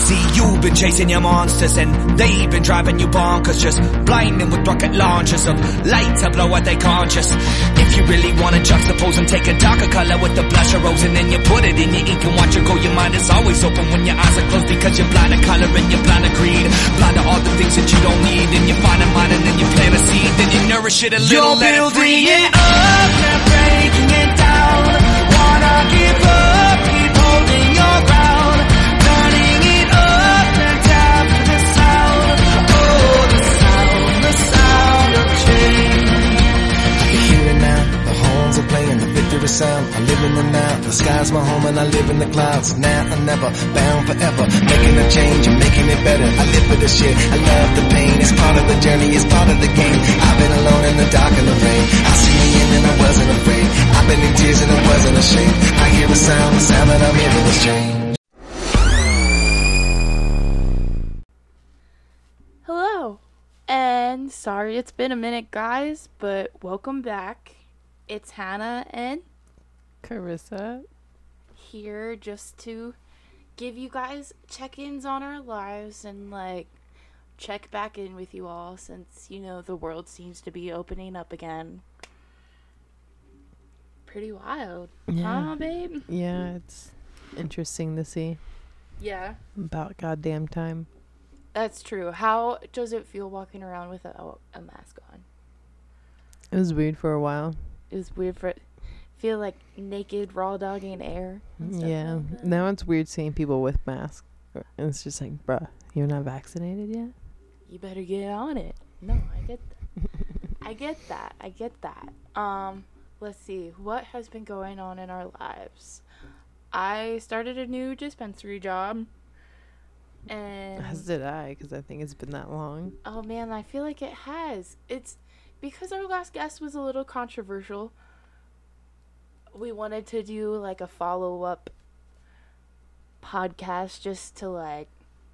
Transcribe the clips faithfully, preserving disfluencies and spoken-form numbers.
See, you've been chasing your monsters and they've been driving you bonkers, just blinding with rocket launchers of light to blow out their conscious. If you really wanna juxtapose and take a darker color with the blush of rose and then you put it in your ink and watch it go, your mind is always open when your eyes are closed, because you're blind to color and you're blind to greed, blind to all the things that you don't need. And you find a mind and then you plant a seed, then you nourish it a little, you're let it free. You're building it up, not breaking it down. Wanna give up, keep holding your ground. Turning it up, not down to the sound. Oh, the sound, the sound of change. I can hear it now, the horns are playing the victory sound. I live in the now, the sky's my home and I live in the clouds. Now or never, bound forever, making a change and making it better. I live for this shit, I love the pain. It's part of the journey, it's part of the game. I've been alone in the dark and the rain. I see the end and I wasn't afraid. I've been in tears and I wasn't ashamed. I hear a sound, the sound that I'm hearing is change. Hello, and sorry it's been a minute, guys, but welcome back. It's Hannah and Carissa here just to give you guys check-ins on our lives and like check back in with you all, since you know the world seems to be opening up again. Pretty wild, Yeah. huh, babe? Yeah, it's interesting to see. Yeah, About goddamn time. that's true. How does it feel walking around without a mask on? It was weird for a while. It was weird for feel like naked raw dogging air and stuff Yeah. like that. Now it's weird seeing people with masks. And it's just like, bruh, you're not vaccinated yet? You better get on it. No, I get that. I get that. I get that. Um, let's see. What has been going on in our lives? I started a new dispensary job. And As did I, because I think it's been that long. oh man, I feel like it has. It's because our last guest was a little controversial. We wanted to do like a follow-up podcast just to like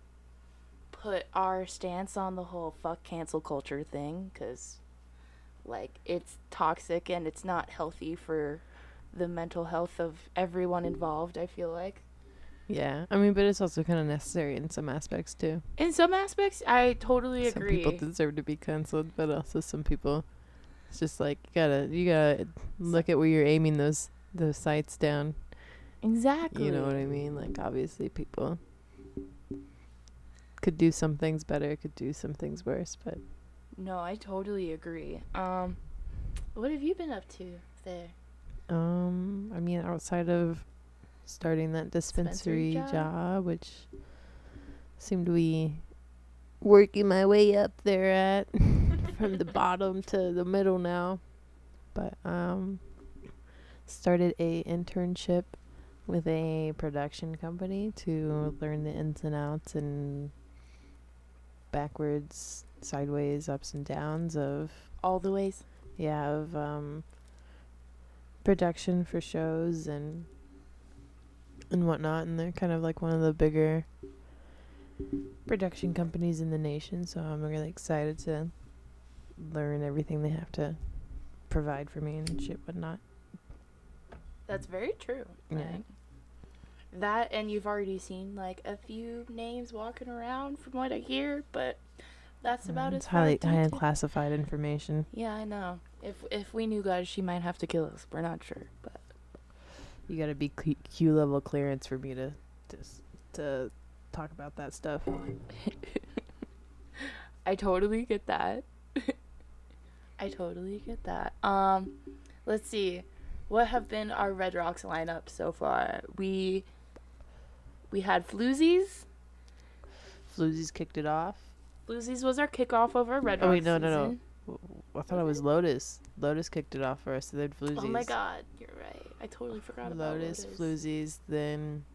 put our stance on the whole fuck cancel culture thing, because like it's toxic and it's not healthy for the mental health of everyone involved, I feel like. Yeah. I mean, but it's also kind of necessary in some aspects, too. In some aspects, I totally Some agree. people deserve to be canceled, but also some people, it's just like, you gotta, you gotta look at where you're aiming those, those sights down. Exactly. You know what I mean? Like, obviously, people could do some things better, could do some things worse, but No, I totally agree. Um, what have you been up to there? um, I mean, outside of starting that dispensary, Dispensary job? job, which seemed to be working my way up there at from the bottom to the middle now, but um, started a internship with a production company to learn the ins and outs and backwards, sideways, ups and downs of All the ways. yeah of um production for shows and and whatnot, and they're kind of like one of the bigger production companies in the nation, so I'm really excited to learn everything they have to provide for me and shit whatnot. That's very true. Yeah. Like, that, and you've already seen like a few names walking around from what I hear, but that's about Um, as it's far highly as I highly can- classified information. Yeah, I know. If if we knew God, she might have to kill us. We're not sure, but You gotta be Q, Q level clearance for me to just to talk about that stuff. I totally get that. I totally get that. Um, let's see. What have been our Red Rocks lineup so far? We we had Floozies. Floozies kicked it off. Floozies was our kickoff of our Red Rocks Oh wait, no, no, no. season. W- I thought it was Lotus. Lotus kicked it off first, and then Floozies. Oh my god, you're right. I totally forgot about Lotus, Lotus. Floozies, then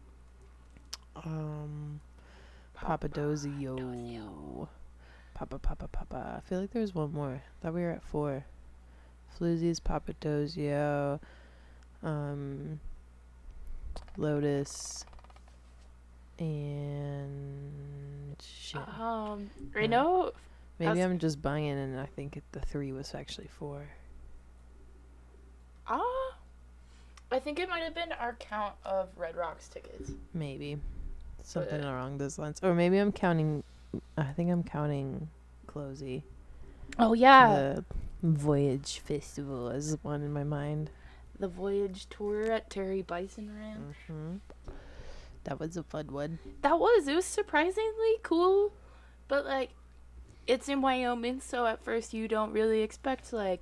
um, Papadozio. Papadozio. Papa, Papa, Papa. I feel like there was one more. I thought we were at four. Floozies, Papadozio, um, Lotus, and shit. Um, I Yeah. know. Maybe was- I'm just buying, and I think it, the three was actually four. Ah, I think it might have been our count of Red Rocks tickets. Maybe. Something But- along those lines. Or maybe I'm counting. I think I'm counting Closey. Oh yeah, The Voyage Festival is one in my mind. the Voyage tour at Terry Bison Ranch. hmm That was a fun one. That was it was surprisingly cool, but like, it's in Wyoming, so at first you don't really expect like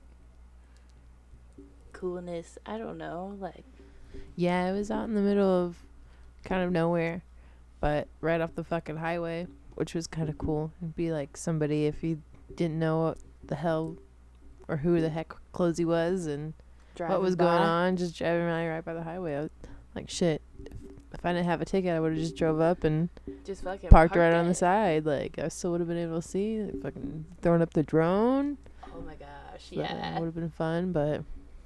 coolness. I don't know, like Yeah, it was out in the middle of kind of nowhere, but right off the fucking highway, which was kind of cool. It'd be like somebody if you didn't know what the hell or who the heck Closey was and driving what was by. going on, just driving around right by the highway. I was like, shit. If, if I didn't have a ticket, I would have just drove up and Just fucking parked right on the it. side. Like, I still would have been able to see. Like, fucking throwing up the drone. Oh my gosh, So that yeah. would have been fun, but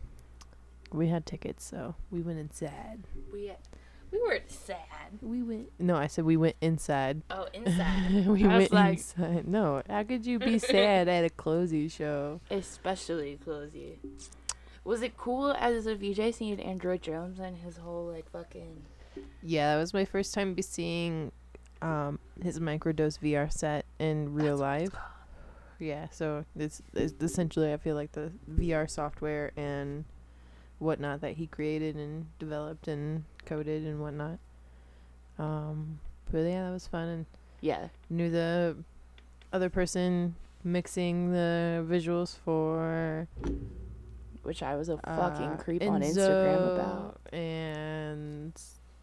we had tickets, so we went inside. We we were sad. We went. No, I said we went inside. Oh, inside. we I was went like- inside. No, how could you be sad at a Closey show? Especially Closey. Was it cool as a V J seeing Android Jones and his whole like fucking? Yeah, that was my first time be seeing um, his microdose V R set in real That's what it's life. Yeah, so it's, it's essentially I feel like the V R software and whatnot that he created and developed and coded and whatnot. Um, but yeah, that was fun and Yeah. knew the other person mixing the visuals for Which I was a uh, fucking creep on Enzo Instagram about. and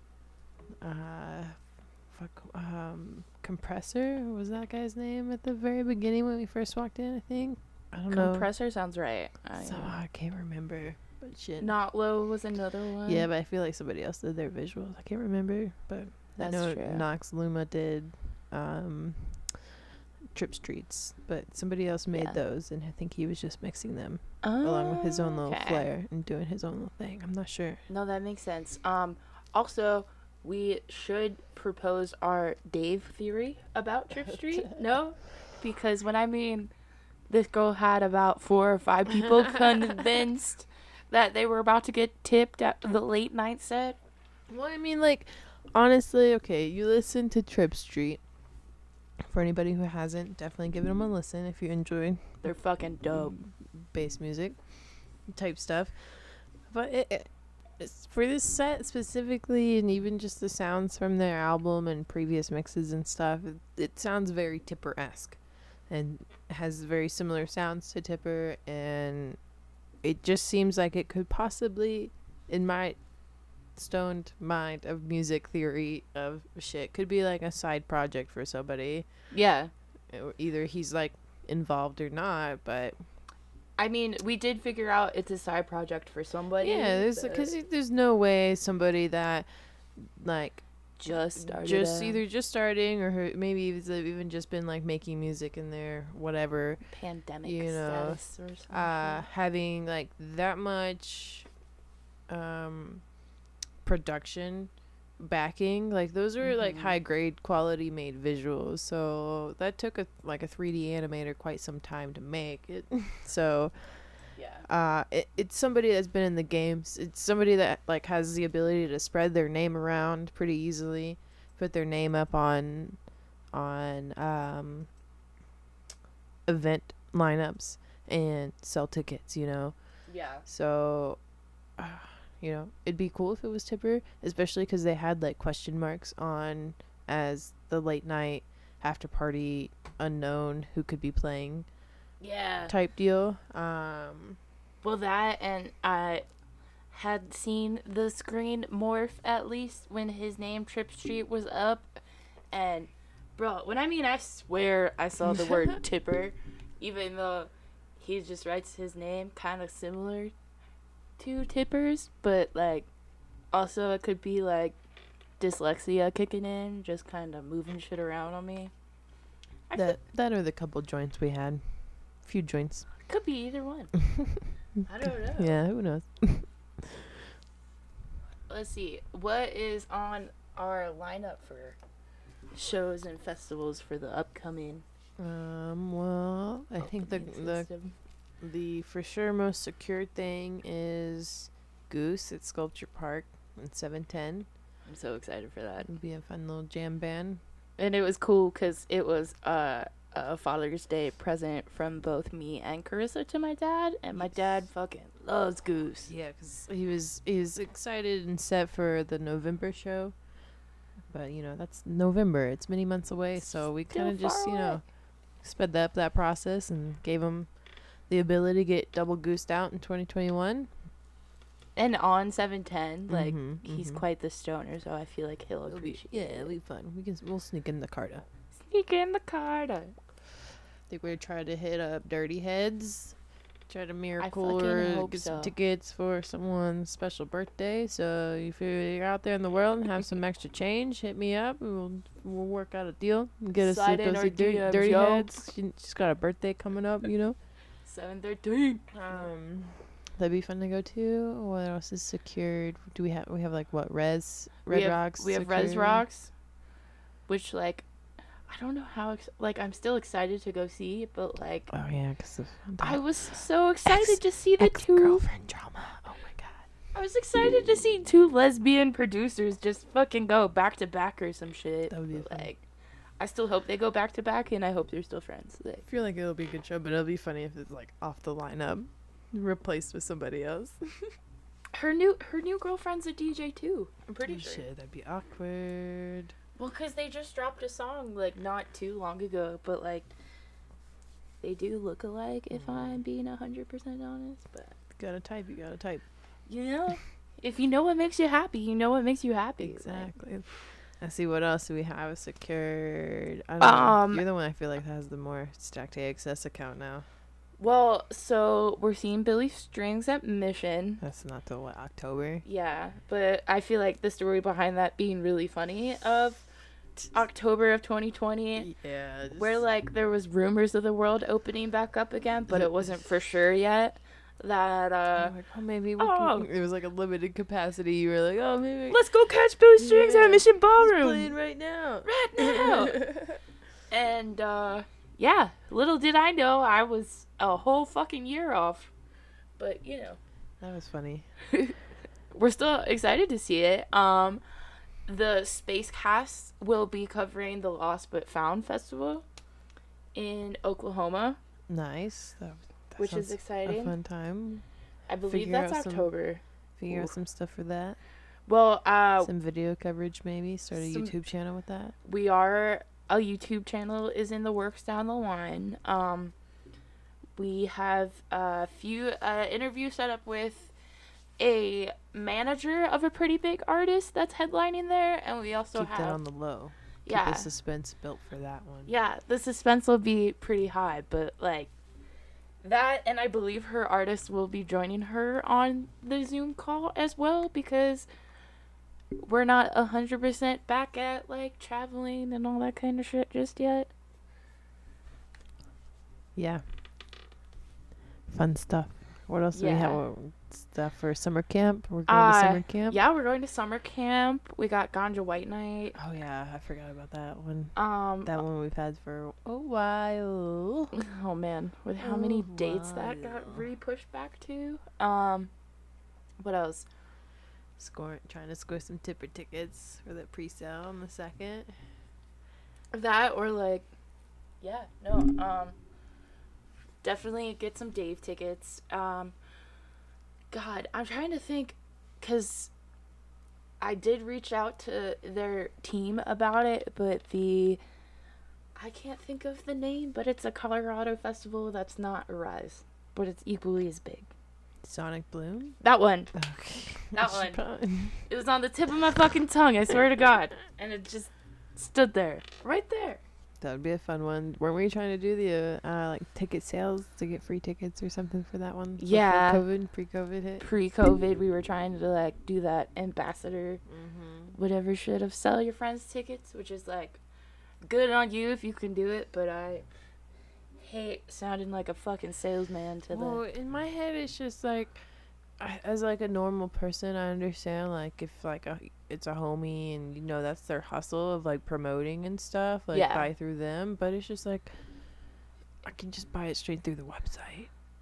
uh fuck um Compressor, was that guy's name at the very beginning when we first walked in? I think I don't know. Compressor sounds right. I So, I can't remember, but shit. Not Low was another one. Yeah, but I feel like somebody else did their visuals. I can't remember, but That's I know true. Nox Luma did um Trip Streets, but somebody else made Yeah. those, and I think he was just mixing them Oh, along with his own little okay. flair and doing his own little thing. I'm not sure. No, that makes sense. Um, also, we should propose our Dave theory about Trip Street. No, because when I mean this girl had about four or five people convinced that they were about to get tipped at the late night set. Well, I mean, like, honestly, okay, you listen to Trip Street. For anybody who hasn't, definitely give them a listen if you enjoy They're fucking dope. bass music type stuff. But it, it, it's for this set specifically, and even just the sounds from their album and previous mixes and stuff, it, it sounds very Tipper-esque and has very similar sounds to Tipper, and it just seems like it could possibly, in my stoned mind of music theory of shit, could be like a side project for somebody. Yeah. Or either he's like involved or not, but I mean, we did figure out it's a side project for somebody. yeah, there's but because there's no way somebody that like just started just a either just starting or her, maybe they've even just been like making music in their whatever, pandemic you know, status or something. uh having like that much um production backing, like those are like Mhm. high grade quality made visuals, so that took a like a three D animator quite some time to make it. So yeah. uh it, it's somebody that's been in the games. It's somebody that like has the ability to spread their name around pretty easily, put their name up on on um event lineups and sell tickets, you know. Yeah. So uh, you know, it'd be cool if it was Tipper, especially because they had like question marks on as the late night after party unknown who could be playing Yeah. type deal. Um, Well, that and I had seen the screen morph at least when his name Trip Street was up, and bro, when I mean I swear I saw the word Tipper, even though he just writes his name kind of similar to Tippers, but like also it could be like dyslexia kicking in, just kind of moving shit around on me. I feel- that that are the couple joints we had, few joints. could be either one. I don't know. Yeah, who knows? Let's see. What is on our lineup for shows and festivals for the upcoming Um, well, I think the opening the system? the for sure most secured thing is Goose at Sculpture Park in seven ten. I'm so excited for that. It'll be a fun little jam band. And it was cool because it was uh, a Father's Day present from both me and Carissa to my dad, and my dad fucking loves Goose. Yeah, because he was he was excited and set for the November show, but you know that's November. It's many months away, so we Still kind of just far you away. know sped up that process and gave him the ability to get double goosed out in twenty twenty-one. And on seven ten, like, Mhm, he's mhm. quite the stoner, so I feel like he'll It'll be, appreciate yeah, it. it'll be fun. We can we'll sneak in the Carta. Sneak in the card. I think we're trying to hit up Dirty Heads. Try to miracle fucking or hope get some so. tickets for someone's special birthday. So if you're out there in the world and have some extra change, hit me up and we'll we'll work out a deal and get us to Slide in go our see Dirty, D Ms, Dirty yo. Heads. She, she's got a birthday coming up, you know. seven thirteen. Um, that'd be fun to go to. What else is secured? Do we have we have like what Res Red we have, Rocks? We have Res secured? Rocks, which, like, I don't know how, ex- like, I'm still excited to go see, but, like, Oh yeah, because of I that was so excited Ex- to see the two. ex-girlfriend drama. Oh my god, I was excited to see two lesbian producers just fucking go back to back or some shit. That would be But, fun. like, I still hope they go back to back, and I hope they're still friends. Like, I feel like it'll be a good show, but it'll be funny if it's like off the lineup, replaced with somebody else. her new her new girlfriend's a D J too. I'm pretty Oh, sure. shit, that'd be awkward. Well, because they just dropped a song, like, not too long ago, but, like, they do look alike, if I'm being one hundred percent honest. But, You gotta type. You gotta type. you know, if you know what makes you happy, you know what makes you happy. Like, Exactly. Let's see what else do we have secured. I don't Um, know. You're the one I feel like has the more stacked A X S account now. well, so we're seeing Billy Strings at Mission. That's not till what, October. Yeah, but I feel like the story behind that being really funny of October of twenty twenty, Yeah. where, like, there was rumors of the world opening back up again, but it wasn't for sure yet. That uh like, oh, maybe we oh. can. It was like a limited capacity. You were like, oh, maybe. let's go catch Billy Strings Yeah, at Mission He's Ballroom playing right now. right now. And uh yeah, little did I know I was a whole fucking year off. But, you know, That was funny. we're still excited to see it. Um the Space Cast will be covering the Lost But Found Festival in Oklahoma, Nice. That, that which is sounds exciting. A fun time. I believe figure that's out some- October. Figure Ooh. out some stuff for that. Well, uh Some video coverage, maybe. Start a some- YouTube channel with that. we are a YouTube channel is in the works down the line. Um, we have a few uh, interviews set up with a manager of a pretty big artist that's headlining there, and we also Keep have that on the low. Keep yeah, the suspense built for that one. yeah. The suspense will be pretty high, but like that, and I believe her artist will be joining her on the Zoom call as well, because we're not a hundred percent back at like traveling and all that kind of shit just yet. Yeah. Fun stuff. What else do we have? Yeah. What stuff for summer camp? We're going Uh, to summer camp. Yeah, we're going to summer camp. We got Ganja White Night. Oh yeah, I forgot about that one. Um, That one we've had for a while. oh man, with how many Oh, dates that got wow. re-pushed back to. Um, what else? Score, trying to score some tipper tickets for the pre-sale on the second. That or like, yeah, no. Um, definitely get some Dave tickets. Um, God, I'm trying to think, cause I did reach out to their team about it, but the I can't think of the name, but it's a Colorado festival that's not Rise, but it's equally as big. Sonic Bloom. That one. Okay. That Should one. probably- It was on the tip of my fucking tongue, I swear to God. And it just stood there. Right there. That would be a fun one. Weren't we trying to do the uh, uh, like ticket sales to get free tickets or something for that one? before Yeah. COVID, pre-COVID hit. Pre-COVID, we were trying to, like, do that ambassador Mm-hmm. whatever shit of sell your friends tickets, which is, like, good on you if you can do it, but I hate sounding like a fucking salesman to Well, the... in my head, it's just like, I, as like a normal person, I understand like if like a, it's a homie and you know that's their hustle of like promoting and stuff, like Yeah. buy through them. But it's just like, I can just buy it straight through the website.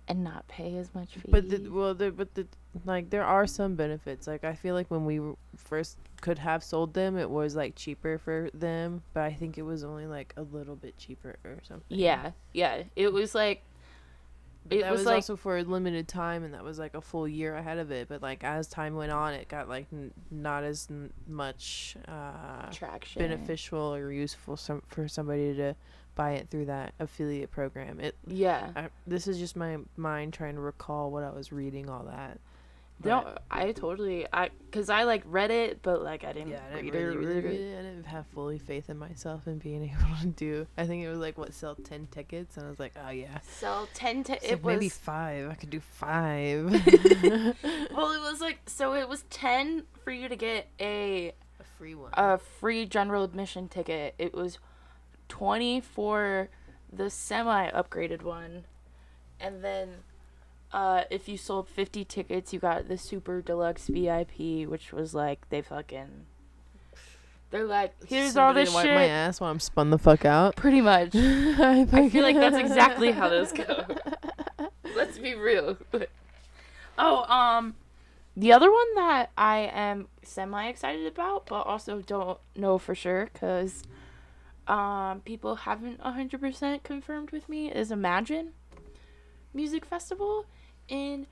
and not pay as much fee. But the, well, the, but the like there are some benefits. Like I feel like when we w- first could have sold them, it was like cheaper for them. But I think it was only like a little bit cheaper or something. yeah, yeah. It was like But it that was, was, like also for a limited time, and that was like a full year ahead of it. But like as time went on, it got like n- not as n- much uh, traction. beneficial or useful some for somebody to buy it through that affiliate program. It Yeah. I, this is just my mind trying to recall what I was reading all that. No, I totally I because I like read it, but like I didn't Yeah, I didn't read, really, it, really read read it. it. I didn't have fully faith in myself and being able to do. I think it was like what sell ten tickets, and I was like, oh yeah. Sell ten. T- It's it like was maybe five. I could do five. well, it was like so. It was ten for you to get a A free one. a free general admission ticket. It was twenty for the semi upgraded one, and then uh, if you sold fifty tickets, you got the super deluxe V I P, which was like they fucking. They're like, here's Somebody all this to wipe shit. my ass while I'm spun the fuck out. Pretty much. I, I feel like that's exactly how those go. Let's be real. Oh, um, the other one that I am semi excited about, but also don't know for sure because um, people haven't one hundred percent confirmed with me is Imagine Music Festival in.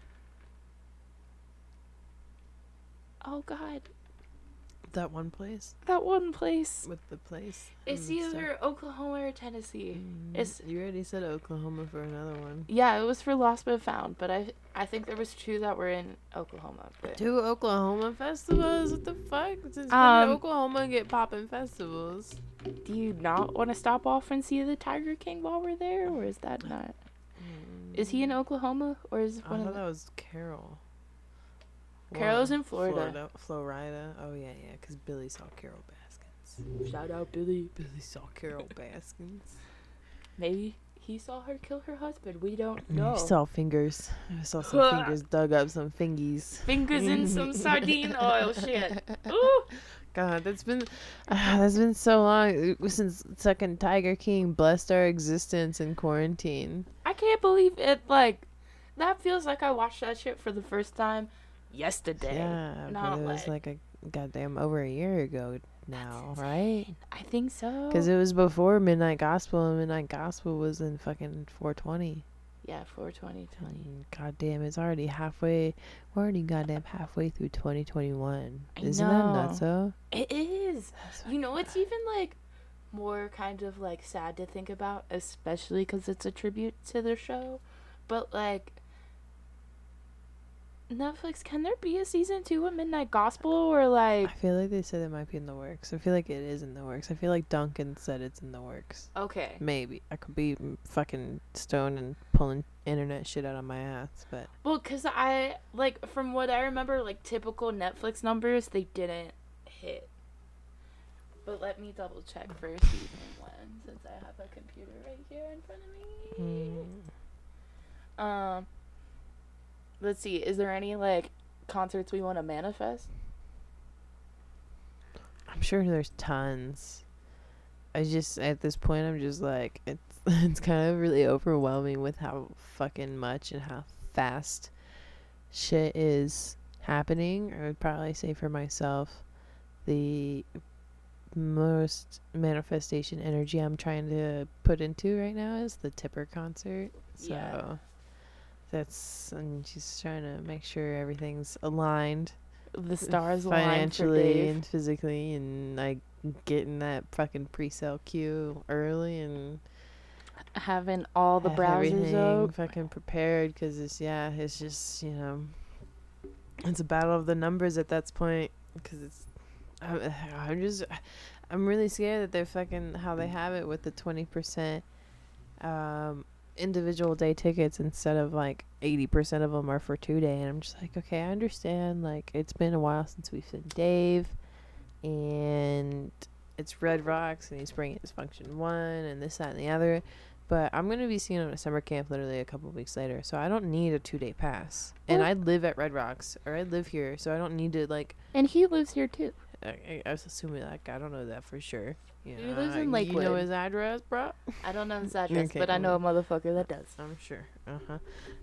Oh, God. That one place That one place. with the place. It's and stuff. either Oklahoma or Tennessee. Mm, It's you already said Oklahoma for another one. Yeah, it was for Lost but Found, but I I think there was two that were in Oklahoma. But Two Oklahoma festivals? What the fuck? Since when Um, did Oklahoma get poppin' festivals? do you not want to stop off and see the Tiger King while we're there, or is that not? Is he in Oklahoma, or is I one of thought the... that was Carol. Carol's Wow. in Florida. Florida. Florida. Oh, yeah, yeah, because Billy saw Carol Baskins. Shout out Billy. Billy saw Carol Baskins. Maybe he saw her kill her husband. We don't I know. saw fingers. I saw some fingers dug up some fingies. Fingers in some sardine oil. Shit. Ooh. God, that's been uh, that's been so long since second Tiger King blessed our existence in quarantine. I can't believe it. Like, that feels like I watched that shit for the first time yesterday. Yeah, Not but it was like- like a goddamn over a year ago now, right? I think so. Because it was before Midnight Gospel, and Midnight Gospel was in fucking four twenty. Yeah, for twenty twenty. And goddamn, it's already halfway. We're already goddamn halfway through twenty twenty-one. I Isn't know. that nuts? So It is. You know, it's even like more kind of like sad to think about, especially because it's a tribute to the show. But like, Netflix, can there be a season two of Midnight Gospel or like? I feel like they said it might be in the works. I feel like it is in the works. I feel like Duncan said it's in the works. Okay. Maybe I could be mm, fucking stoned and pulling internet shit out of my ass, but Well, cause I like from what I remember, like typical Netflix numbers, they didn't hit. But let me double check for season one since I have a computer right here in front of me. mm, Um, let's see. Is there any like concerts we want to manifest? I'm sure there's tons. I just at this point I'm just like it's it's kind of really overwhelming with how fucking much and how fast shit is happening. I would probably say for myself the most manifestation energy I'm trying to put into right now is the Tipper concert. So Yeah. that's I'm just trying to make sure everything's aligned The stars aligned for financially Dave. and physically, and like getting that fucking pre-sale queue early and Having all the have browsers everything open. fucking prepared, because it's yeah it's just, you know, it's a battle of the numbers at that point, because it's I'm, I'm just I'm really scared that they're fucking how they have it with the twenty percent um individual day tickets instead of like eighty percent of them are for two day, and I'm just like, okay, I understand, like it's been a while since we've seen Dave, and it's Red Rocks and he's bringing his function one and this, that, and the other, but I'm gonna be seeing him at summer camp literally a couple of weeks later, so I don't need a two day pass. And Well- I live at Red Rocks, or I live here, so I don't need to like And he lives here too. I, I was assuming, like, I don't know that for sure. You He know, lives in You Lakewood. know his address, bro? I don't know his address, Okay, but I know a cool. motherfucker that does. I'm sure. Uh huh.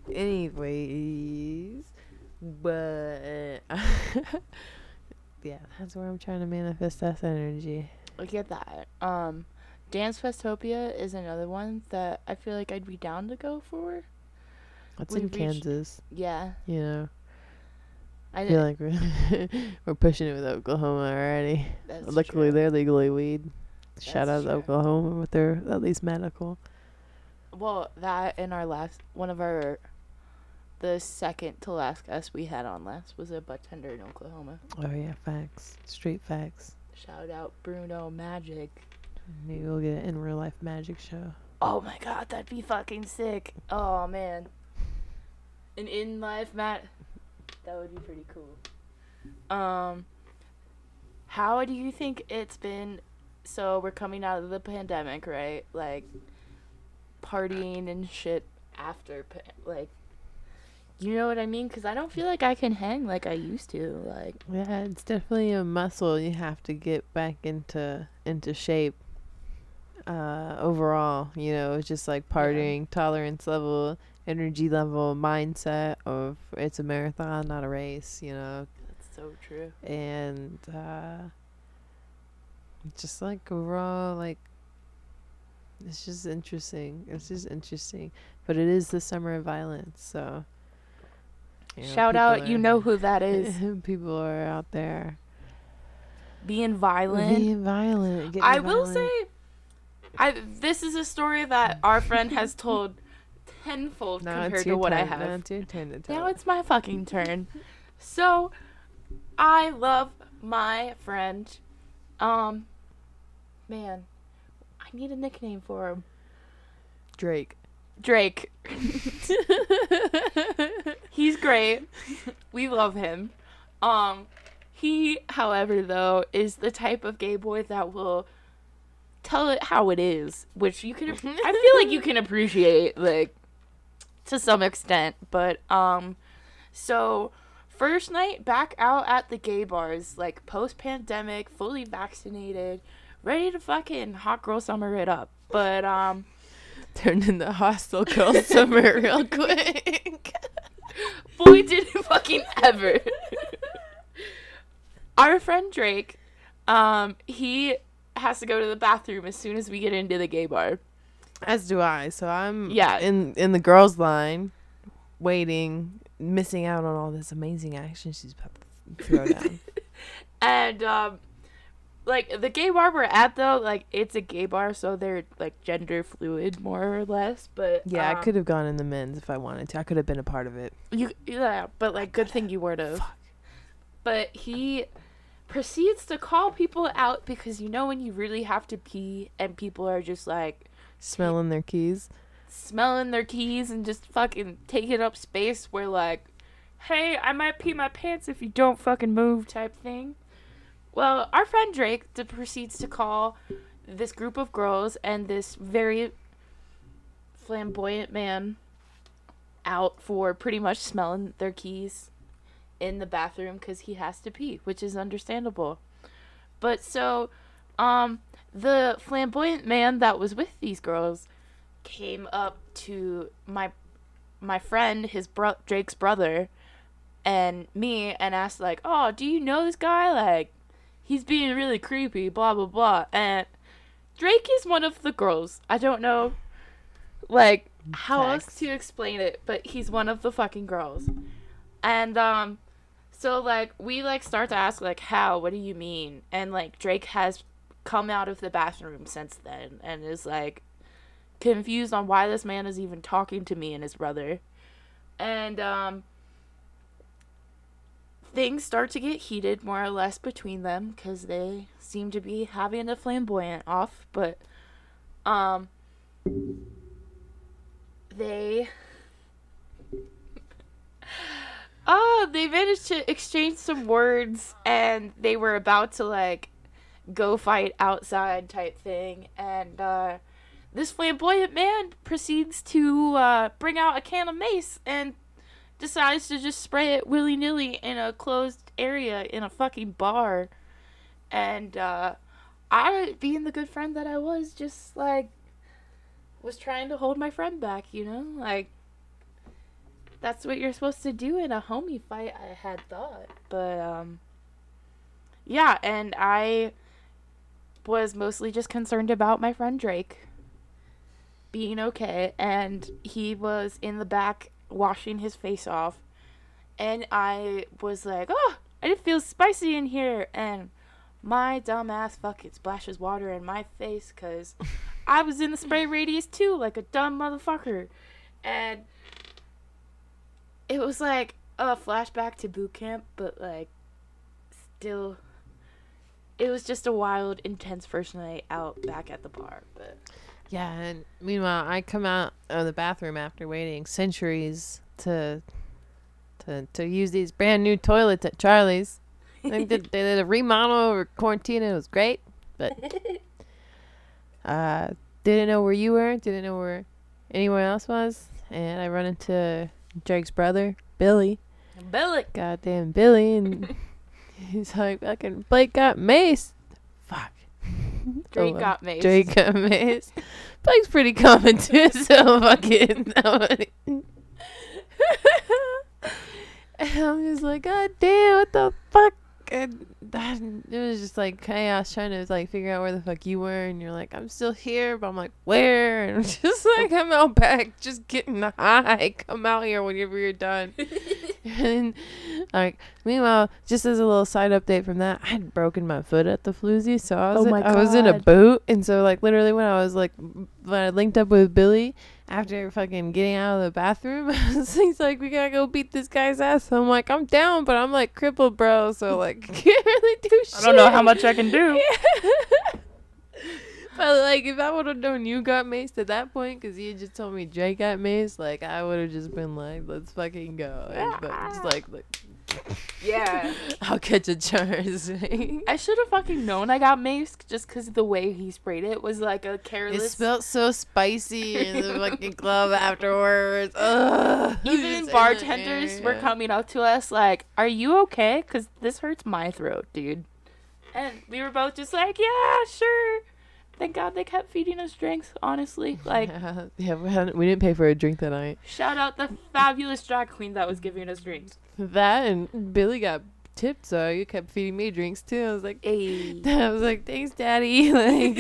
Anyways, but yeah, that's where I'm trying to manifest that energy. I get that. Um, Dance Festopia is another one that I feel like I'd be down to go for. It's We in reached- Kansas. Yeah, You know, I I feel like we're we're pushing it with Oklahoma already. That's Luckily, true. they're legally weed. Shout That's out to true. Oklahoma with their at least medical. Well, that and our last one of our, the second to last guest we had on last was a butt tender in Oklahoma. Oh yeah, facts. Straight facts. Shout out Bruno Magic. Maybe we'll get an in real life magic show. Oh my god, that'd be fucking sick. Oh man, an in life mat. That would be pretty cool. Um, how do you think it's been? So we're coming out of the pandemic, right? Like partying and shit after, pa- like, you know what I mean? Because I don't feel like I can hang like I used to. Like, Yeah, it's definitely a muscle you have to get back into into shape. Uh, overall, you know, it's just like partying, tolerance level, energy level, mindset of it's a marathon, not a race. You know, that's so true. and uh, just like overall, like it's just interesting. It's just interesting, but it is the summer of violence, so. you know, Shout out, people you are- know who that is. People are out there Being violent. being violent. getting I will violent. say, I this is a story that our friend has told tenfold Now compared it's to your what turn. I Now have. it's your turn to tell. Now it's my fucking turn. So, I love my friend. Um, man, I need a nickname for him. Drake. Drake. He's great. We love him. Um, he, however, though, is the type of gay boy that will tell it how it is, which you can. I feel like you can appreciate, like, to some extent. But um, so first night back out at the gay bars, like post pandemic, fully vaccinated, ready to fucking hot girl summer it up. But um. Turned into hostile girl summer real quick. Boy, did it fucking ever. Our friend Drake, um, he has to go to the bathroom as soon as we get into the gay bar. As do I. So I'm Yeah. in in the girls' line, waiting, missing out on all this amazing action she's about to throw down. And, um, like, the gay bar we're at, though, like, it's a gay bar, so they're, like, gender fluid, more or less. But, Yeah, um, I could have gone in the men's if I wanted to. I could have been a part of it. You, yeah, but, like, good thing you would have. Fuck. But he proceeds to call people out because, you know, when you really have to pee and people are just, like, Smelling their keys. smelling their keys and just fucking taking up space where, like, hey, I might pee my pants if you don't fucking move type thing. Well, our friend Drake d- proceeds to call this group of girls and this very flamboyant man out for pretty much smelling their keys in the bathroom because he has to pee, which is understandable. But so, um, the flamboyant man that was with these girls came up to my my friend, his bro- Drake's brother, and me, and asked like, "Oh, do you know this guy? Like, he's being really creepy, blah blah blah." And Drake is one of the girls. I don't know, like, how else Facts. to explain it, but he's one of the fucking girls. And um, so like we like start to ask like, "How? What do you mean?" And like Drake has come out of the bathroom since then and is like confused on why this man is even talking to me and his brother. And um things start to get heated more or less between them because they seem to be having a flamboyant off, but um they oh they managed to exchange some words and they were about to like go fight outside type thing, and uh this flamboyant man proceeds to uh bring out a can of mace and decides to just spray it willy-nilly in a closed area in a fucking bar. And uh I, being the good friend that I was, just like was trying to hold my friend back, you know? Like, that's what you're supposed to do in a homie fight, I had thought. But, um, yeah, and I was mostly just concerned about my friend Drake being okay. And he was in the back washing his face off. And I was like, oh, I didn't feel spicy in here. And my dumb ass fucking splashes water in my face because I was in the spray radius too, like a dumb motherfucker. And it was like a flashback to boot camp, but like still, it was just a wild, intense first night out back at the bar. But yeah, and meanwhile, I come out of the bathroom after waiting centuries to to to use these brand new toilets at Charlie's. They did, they did a remodel over quarantine. It was great, but uh, didn't know where you were. Didn't know where anyone else was. And I run into Drake's brother, Billy. Billy. Goddamn Billy. And he's like, fucking Blake got maced. Fuck. Drake Oh, got maced. Drake got maced. Blake's pretty common too, so fucking. And I'm just like, God damn, what the fuck? And that, it was just like chaos trying to like figure out where the fuck you were, and you're like, I'm still here, but I'm like, where? And I'm just like, I'm out back just getting high. Come out here whenever you're done. And like, meanwhile, just as a little side update from that, I had broken my foot at the floozy, so I was Oh in, my I was in a God. boot, and so like literally when I was like when I linked up with Billy after fucking getting out of the bathroom, he's like, we gotta go beat this guy's ass. So I'm like, I'm down, but I'm like crippled, bro, so like can't really do shit. I don't know how much I can do. But like, if I would have known you got maced at that point, because you just told me Jay got maced, like I would have just been like, let's fucking go. And, but just like, like, Yeah. I'll catch a charge. I should have fucking known I got maced just because the way he sprayed it was like a It careless. smelled so spicy in the fucking club afterwards. Ugh. Even Just in the bartenders air, were yeah. coming up to us like, "Are you okay? Because this hurts my throat, dude." And we were both just like, "Yeah, sure." Thank God they kept feeding us drinks. Honestly, like, yeah, yeah, we, hadn't, we didn't pay for a drink that night. shout out the fabulous drag queen that was giving us drinks. That and Billy got tipped, so you kept feeding me drinks too. I was like, Hey. I was like, thanks, Daddy. Like,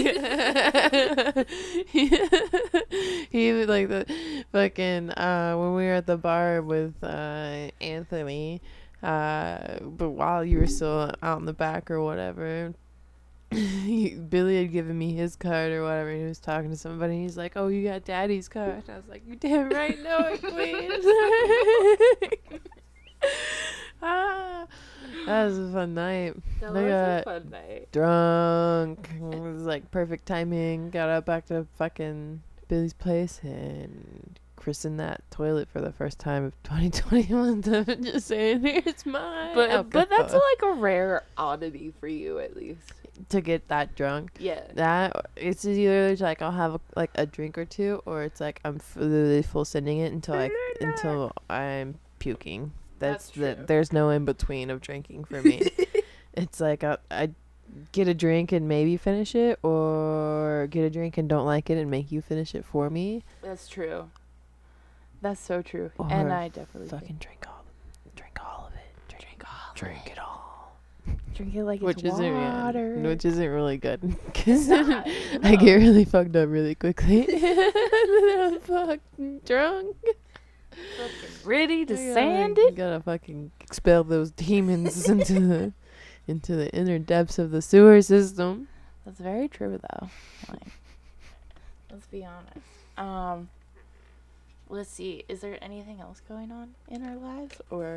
he was like the fucking uh, when we were at the bar with uh, Anthony, uh, but while you were still out in the back or whatever. He, Billy had given me his card or whatever, and he was talking to somebody, and he's like, oh, you got Daddy's card. And I was like, you damn right, no, I queen. Ah, that was a fun night. That I was a got fun night. drunk. It was like perfect timing. Got up back to fucking Billy's place and christened that toilet for the first time of twenty twenty-one. Just saying, here's mine. But but that's alcohol. like a rare oddity for you, at least. To get that drunk. Yeah. That it's either like I'll have a, like a drink or two, or it's like I'm f- literally full sending it until I until I'm puking. That's, That's the true. there's no in between of drinking for me. It's like I, I get a drink and maybe finish it, or get a drink and don't like it and make you finish it for me. That's true. That's so true. Or and I definitely Fucking drink all, drink all of it. Drink, drink all drink it all. drink it like it's Which isn't yeah, water. which isn't really good because not, I no. get really fucked up really quickly. I'm fucking drunk. Fucking ready to I gotta- sand it. Gotta fucking expel those demons into the into the inner depths of the sewer system. That's very true, though. Like, let's be honest. Um, let's see. Is there anything else going on in our lives, or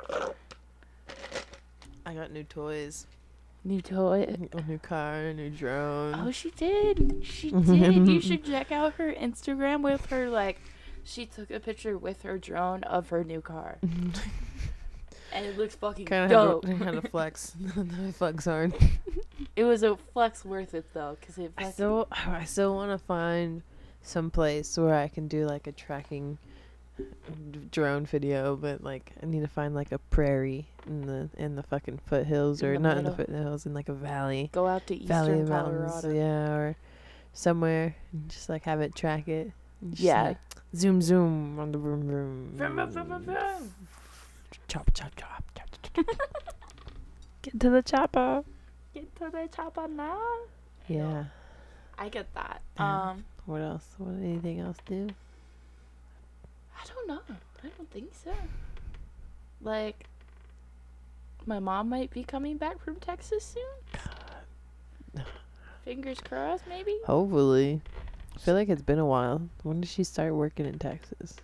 I got new toys, new toy? a new car, a new drone. Oh, she did. She did. You should check out her Instagram with her, like, she took a picture with her drone of her new car. And it looks fucking Kind dope. of had to flex. I flex hard. It was a flex worth it, though, because it I fucking... still, I still want to find some place where I can do like a tracking drone video, but like I need to find like a prairie in the in the fucking foothills, In or the not in the middle. foothills, in like a valley, Go out to valley eastern of mountains, Colorado. yeah, or somewhere, and just like have it track it. and just, Yeah. like, zoom zoom on the vroom vroom. Vroom, vroom, vroom, vroom, vroom. Chop chop chop. chop, chop, chop. Get to the chopper. Get to the chopper now. Yeah. I get that. Yeah. Um, What else? What anything else new? I don't know. I don't think so. Like, my mom might be coming back from Texas soon. Fingers crossed, maybe. Hopefully. I feel like it's been a while. When did she start working in Texas?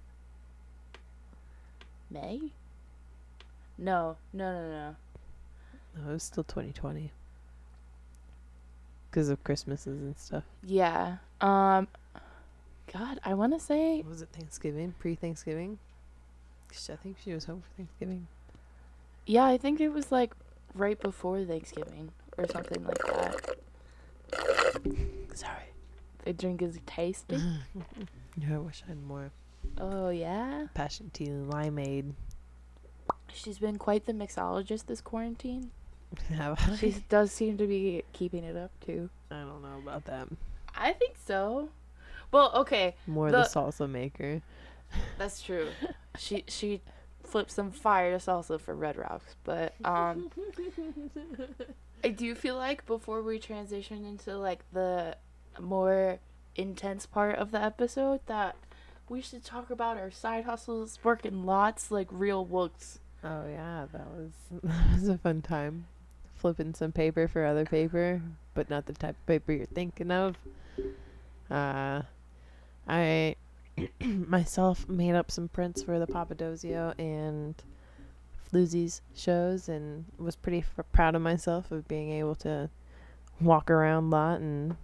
May? No, no, no, no. No, it was still twenty twenty. Because of Christmases and stuff. Yeah. Um. God, I want to say Was it Thanksgiving? Pre-Thanksgiving? I think she was home for Thanksgiving. yeah. I think it was like right before Thanksgiving or something like that. Sorry. The drink is tasty. Yeah, I wish I had more Oh yeah. passion tea limeade. She's been quite the mixologist this quarantine. Have She I? does seem to be keeping it up too. I don't know about that. I think so. Well, okay, More the, The- salsa maker. that's true. she she flipped some fire salsa for Red Rocks, but um, I do feel like before we transition into like the more intense part of the episode, that we should talk about our side hustles, working lots like real wooks. Oh yeah, that was that was a fun time. Flipping some paper for other paper, but not the type of paper you're thinking of. Uh, I myself made up some prints for the Papadosio and Floozies shows, and was pretty f- proud of myself of being able to walk around a lot and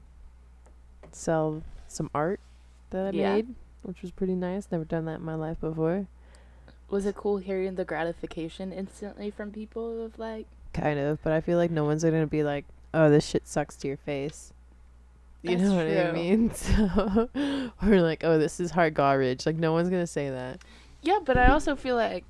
sell some art that I Yeah. made, which was pretty nice. Never done that in my life before. Was it cool hearing the gratification instantly from people of like, Kind of, but I feel like no one's gonna be like, "Oh, this shit sucks" to your face. You That's know what I true. mean? So, or like, "Oh, this is hard garbage." Like, no one's gonna say that. yeah, but I also feel like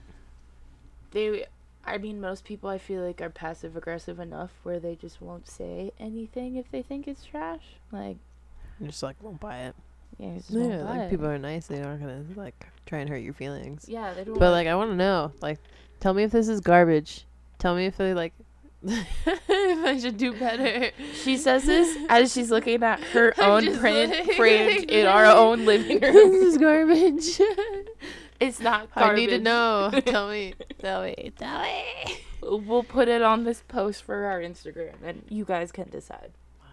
they, I mean, most people I feel like are passive aggressive enough where they just won't say anything if they think it's trash. Like, You just like won't buy it. yeah, just won't Yeah, buy like it. people are nice. They aren't gonna like try and hurt your feelings. Yeah, they don't. But like, I want to know. Like, tell me if this is garbage. Tell me if they like. if I should do better. she says this as she's looking at her I'm own just print like- framed in our own living this room. is garbage. It's not I garbage. need to know. Tell me. Tell me. Tell me. We'll put it on this post for our Instagram, and you guys can decide.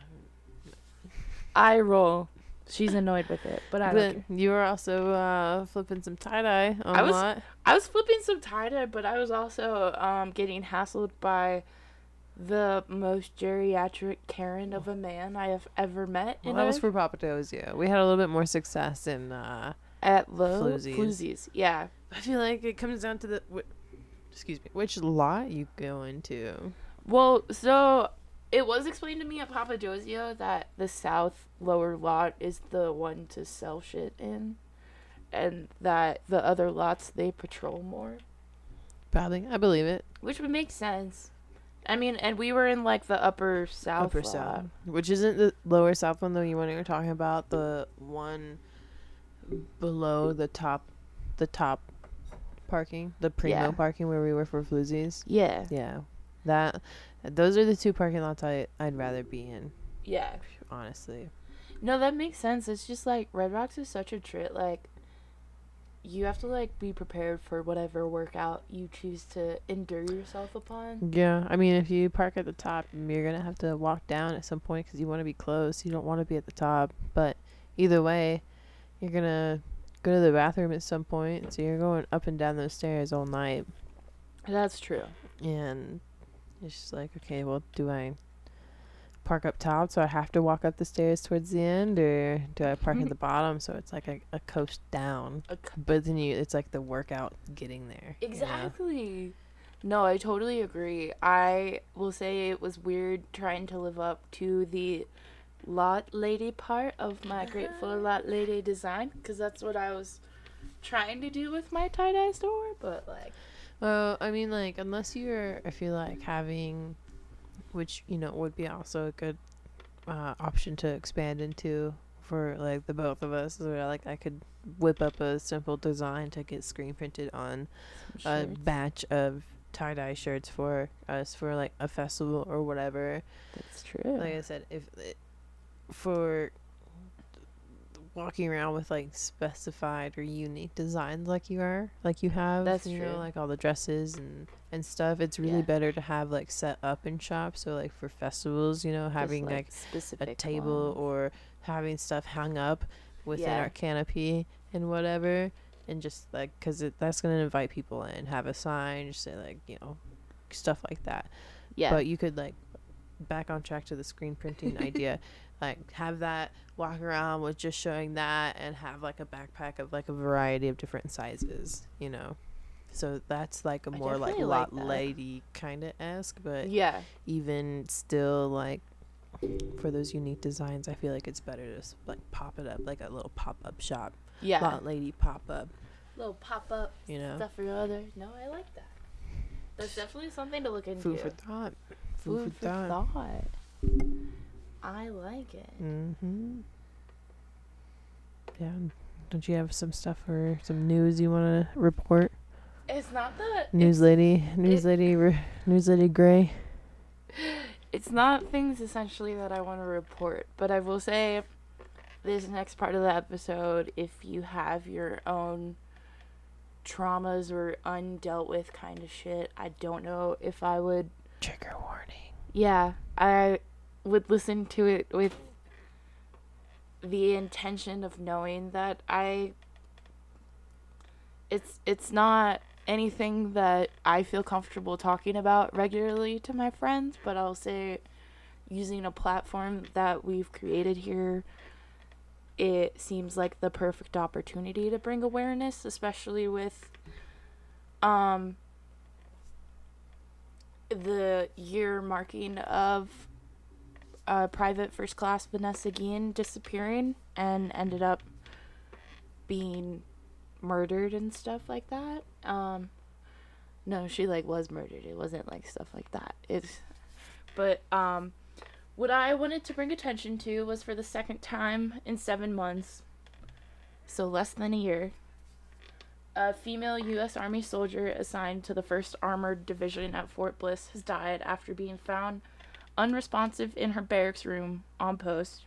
I roll. She's annoyed with it, but I don't But care. you were also uh, flipping some tie dye on I a was- lot. I was flipping some tie-dye, but I was also um, getting hassled by the most geriatric Karen of a man I have ever met. Well, in that a- was for Papadosio. We had a little bit more success in. Uh, at the Floozies. Floozies. Yeah. I feel like it comes down to the. Wh- excuse me. Which lot you go into? Well, so it was explained to me at Papadosio that the south lower lot is the one to sell shit in, and that the other lots they patrol more, Probably. I believe it. which would make sense. I mean, and we were in like the upper south Upper lot. South. Which isn't the lower South one, though. You want to talking about the one below the top, the top parking, the primo Yeah. parking where we were for Floozies. Yeah. Yeah, that. Those are the two parking lots I I'd rather be in. Yeah. Honestly. No, that makes sense. It's just like Red Rocks is such a trip. Like, you have to like be prepared for whatever workout you choose to endure yourself upon. Yeah, I mean, if you park at the top, you're gonna have to walk down at some point because you want to be close. You don't want to be at the top. But either way, you're gonna go to the bathroom at some point, so you're going up and down those stairs all night. That's true. And it's just like, okay, well, do I park up top so I have to walk up the stairs towards the end, or do I park at the bottom so it's like a, a coast down? A c- But then you, it's like the workout getting there. you know? Exactly. No, I totally agree. I will say it was weird trying to live up to the lot lady part of my Grateful Lot Lady design, because that's what I was trying to do with my tie-dye store, but like, Well, I mean, like, unless you're, I feel like having, which, you know, would be also a good uh, option to expand into for, like, the both of us, where, like, I could whip up a simple design to get screen printed on a shirts. batch of tie-dye shirts for us for, like, a festival or whatever. That's true. Like I said, if it, for walking around with like specified or unique designs like you are like you have, That's you true. know, like all the dresses and and stuff, it's really Yeah. better to have like set up in shop. So like for festivals, you know, Just, having like, a specific table ones. or having stuff hung up within Yeah. our canopy and whatever, and just like because that's going to invite people in, have a sign, just say like, you know, stuff like that. Yeah. But you could like, back on track to the screen printing idea, like have that, walk around with just showing that, and have like a backpack of like a variety of different sizes, you know. So that's like a I more like definitely lot like that. lady kind of esque, but yeah. even still, like for those unique designs, I feel like it's better to s- like pop it up, like a little pop up shop, Yeah. lot lady pop up, Little pop-up you know. stuff or other. No, I like that. That's definitely something to look into. Food for thought. Food, Food, for for, thought. thought. I like it. Mm-hmm. Yeah. Don't you have some stuff or some news you want to report? It's not the News it's, lady, news it- lady, r- news lady Gray. it's not things essentially that I want to report, but I will say this next part of the episode, if you have your own traumas or undealt with kind of shit, I don't know if I would. Trigger warning. Yeah, I would listen to it with the intention of knowing that I it's it's not anything that I feel comfortable talking about regularly to my friends, but I'll say using a platform that we've created here, it seems like the perfect opportunity to bring awareness, especially with um the year marking of uh, Private First Class Vanessa Guillen disappearing and ended up being murdered and stuff like that. Um, no, she like was murdered. It wasn't like stuff like that. It's, but um, what I wanted to bring attention to was for the second time in seven months, so less than a year, a female U S Army soldier assigned to the first Armored Division at Fort Bliss has died after being found unresponsive in her barracks room on post,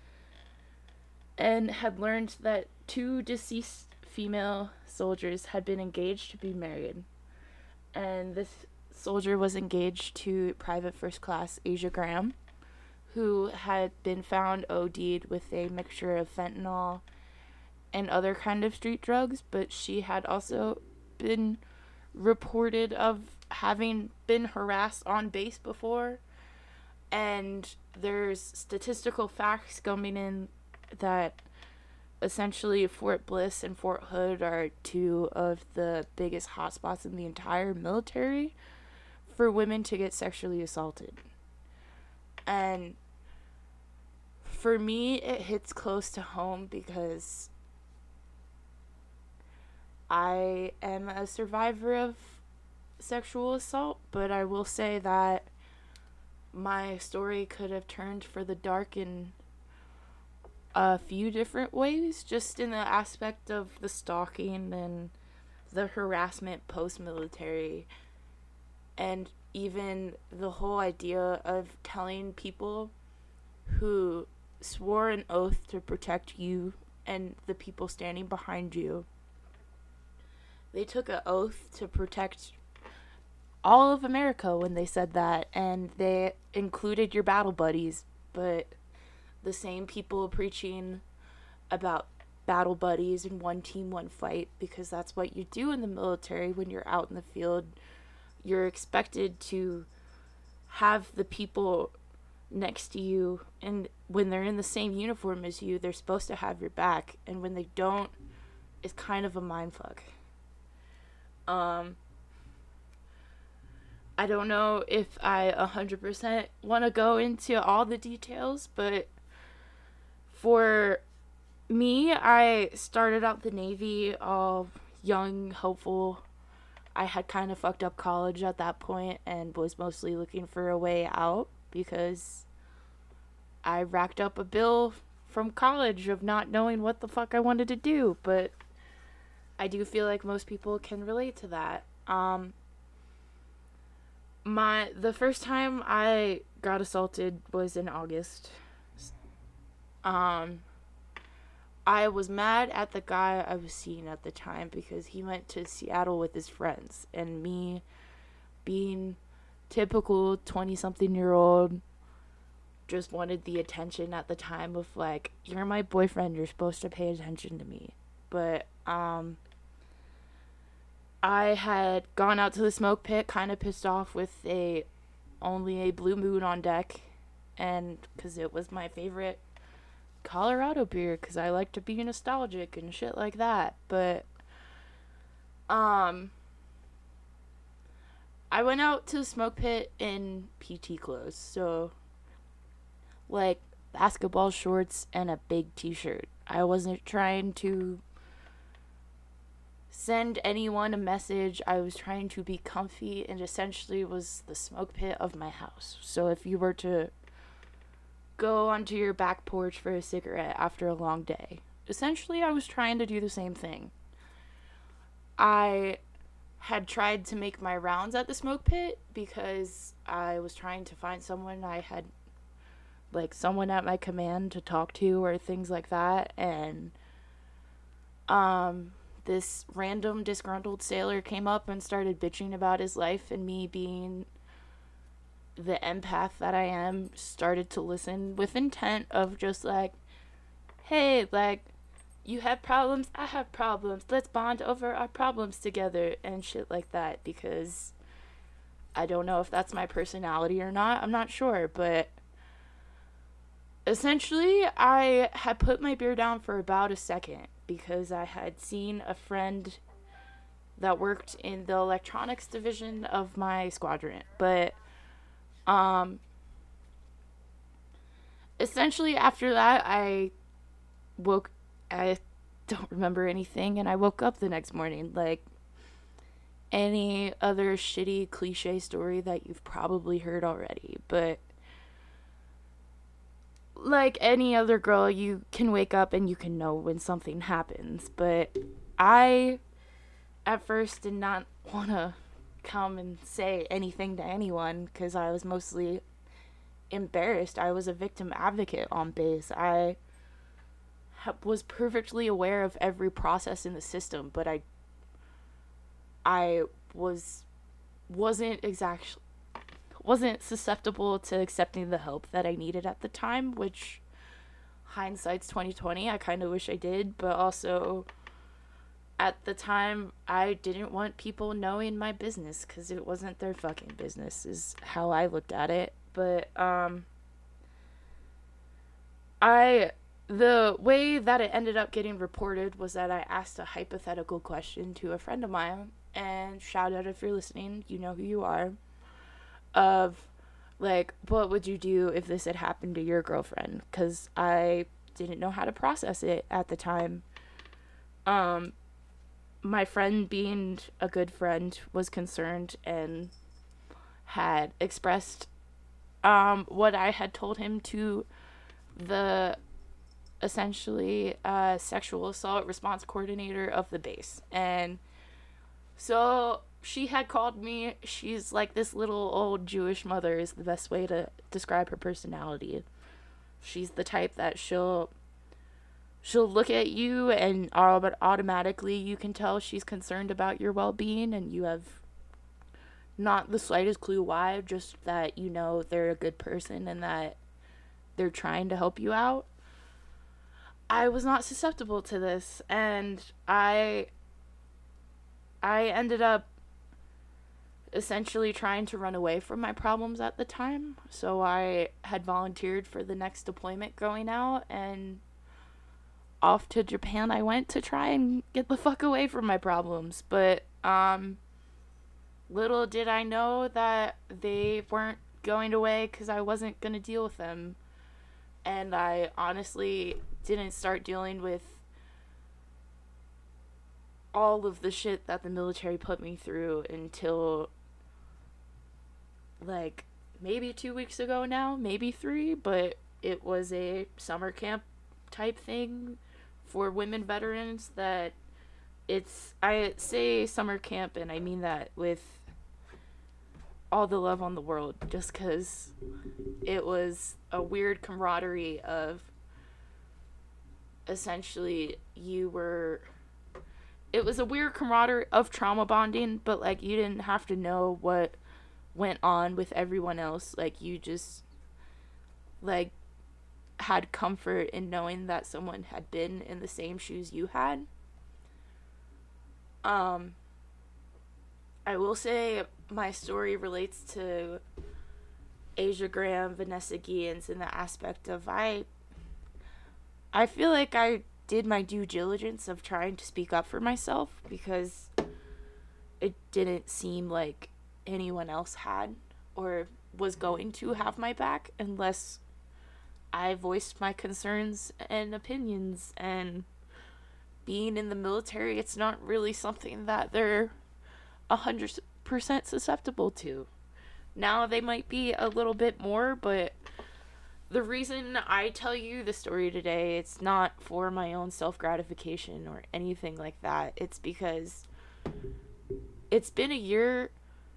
and had learned that two deceased female soldiers had been engaged to be married. And this soldier was engaged to Private First Class Asia Graham, who had been found O D'd with a mixture of fentanyl and other kind of street drugs, but she had also been reported of having been harassed on base before. And there's statistical facts coming in that essentially Fort Bliss and Fort Hood are two of the biggest hotspots in the entire military for women to get sexually assaulted. And for me, it hits close to home because I am a survivor of sexual assault, but I will say that my story could have turned for the dark in a few different ways, just in the aspect of the stalking and the harassment post-military, and even the whole idea of telling people who swore an oath to protect you and the people standing behind you. They took an oath to protect all of America when they said that, and they included your battle buddies, but the same people preaching about battle buddies and one team, one fight, because that's what you do in the military when you're out in the field. You're expected to have the people next to you, and when they're in the same uniform as you, they're supposed to have your back, and when they don't, it's kind of a mindfuck. Um, I don't know if I one hundred percent want to go into all the details, but for me, I started out the Navy all young, hopeful. I had kind of fucked up college at that point and was mostly looking for a way out because I racked up a bill from college of not knowing what the fuck I wanted to do. But I do feel like most people can relate to that. Um, my the first time I got assaulted was in August. Um, I was mad at the guy I was seeing at the time because he went to Seattle with his friends, and me being typical twenty-something year old just wanted the attention at the time of like, you're my boyfriend, you're supposed to pay attention to me. But um I had gone out to the smoke pit kind of pissed off with a only a Blue Moon on deck, and because it was my favorite Colorado beer because I like to be nostalgic and shit like that. But um I went out to the smoke pit in P T clothes, so like basketball shorts and a big t-shirt. I wasn't trying to send anyone a message. I was trying to be comfy, and essentially was the smoke pit of my house. So if you were to go onto your back porch for a cigarette after a long day, essentially I was trying to do the same thing. I had tried to make my rounds at the smoke pit because I was trying to find someone I had like someone at my command to talk to or things like that, and um this random disgruntled sailor came up and started bitching about his life, and me being the empath that I am started to listen with intent of just like, hey, like, you have problems, I have problems, let's bond over our problems together and shit like that, because I don't know if that's my personality or not, I'm not sure, but essentially I had put my beer down for about a second because I had seen a friend that worked in the electronics division of my squadron, but um essentially after that I woke I don't remember anything, and I woke up the next morning like any other shitty cliche story that you've probably heard already. But like any other girl, you can wake up and you can know when something happens. But I at first did not want to come and say anything to anyone because I was mostly embarrassed. I was a victim advocate on base. I ha- was perfectly aware of every process in the system, but I I was wasn't exactly wasn't susceptible to accepting the help that I needed at the time, which hindsight's twenty twenty. I kind of wish I did, but also at the time I didn't want people knowing my business because it wasn't their fucking business is how I looked at it. But um I the way that it ended up getting reported was that I asked a hypothetical question to a friend of mine, and shout out if you're listening, you know who you are, of like, what would you do if this had happened to your girlfriend? Because I didn't know how to process it at the time. Um, my friend, being a good friend, was concerned and had expressed um, what I had told him to the essentially uh, sexual assault response coordinator of the base. And so she had called me. She's like this little old Jewish mother is the best way to describe her personality. She's the type that she'll she'll look at you and automatically you can tell she's concerned about your well-being, and you have not the slightest clue why, just that you know they're a good person and that they're trying to help you out. I was not susceptible to this, and I I ended up essentially trying to run away from my problems at the time. So I had volunteered for the next deployment going out, and off to Japan I went to try and get the fuck away from my problems. But um little did I know that they weren't going away because I wasn't going to deal with them. And I honestly didn't start dealing with all of the shit that the military put me through until like maybe two weeks ago now, maybe three, but it was a summer camp type thing for women veterans that it's, I say summer camp and I mean that with all the love on the world, just because it was a weird camaraderie of essentially you were, it was a weird camaraderie of trauma bonding, but like you didn't have to know what went on with everyone else. Like you just like had comfort in knowing that someone had been in the same shoes you had. Um, I will say my story relates to Asia Graham, Vanessa Guillen's in the aspect of I I feel like I did my due diligence of trying to speak up for myself because it didn't seem like anyone else had or was going to have my back unless I voiced my concerns and opinions. And being in the military, it's not really something that they're a hundred percent susceptible to. Now they might be a little bit more, but the reason I tell you the story today, it's not for my own self-gratification or anything like that. It's because it's been a year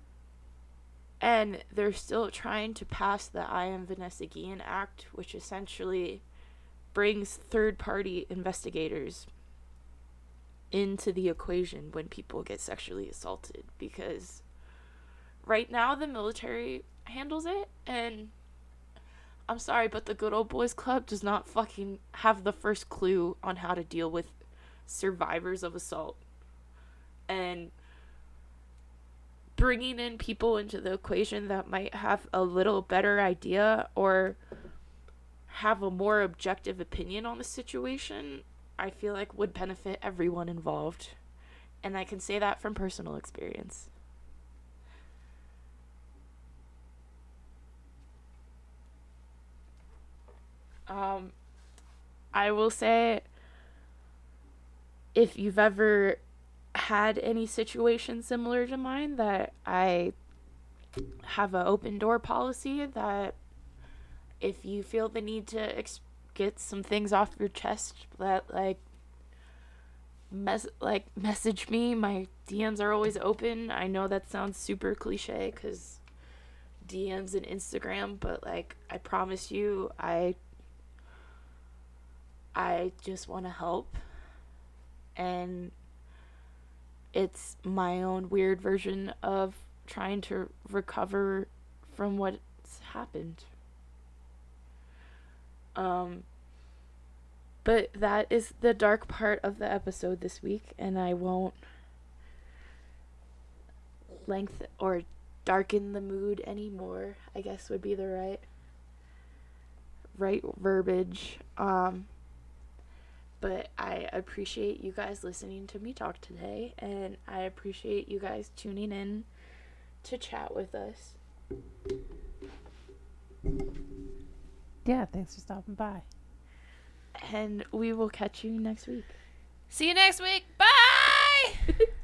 and they're still trying to pass the I Am Vanessa Guillen Act, which essentially brings third-party investigators into the equation when people get sexually assaulted, because right now the military handles it, and I'm sorry, but the Good Old Boys Club does not fucking have the first clue on how to deal with survivors of assault. And bringing in people into the equation that might have a little better idea or have a more objective opinion on the situation, I feel like would benefit everyone involved. And I can say that from personal experience. Um, I will say, if you've ever had any situation similar to mine, that I have an open door policy, that if you feel the need to ex- get some things off your chest, that like mes- like message me. My D Ms are always open. I know that sounds super cliche because D Ms and Instagram, but like I promise you, I I just want to help, and it's my own weird version of trying to recover from what's happened. Um, but that is the dark part of the episode this week, and I won't length or darken the mood anymore, I guess would be the right right verbiage. Um, but I appreciate you guys listening to me talk today, and I appreciate you guys tuning in to chat with us. Yeah, thanks for stopping by. And we will catch you next week. See you next week. Bye!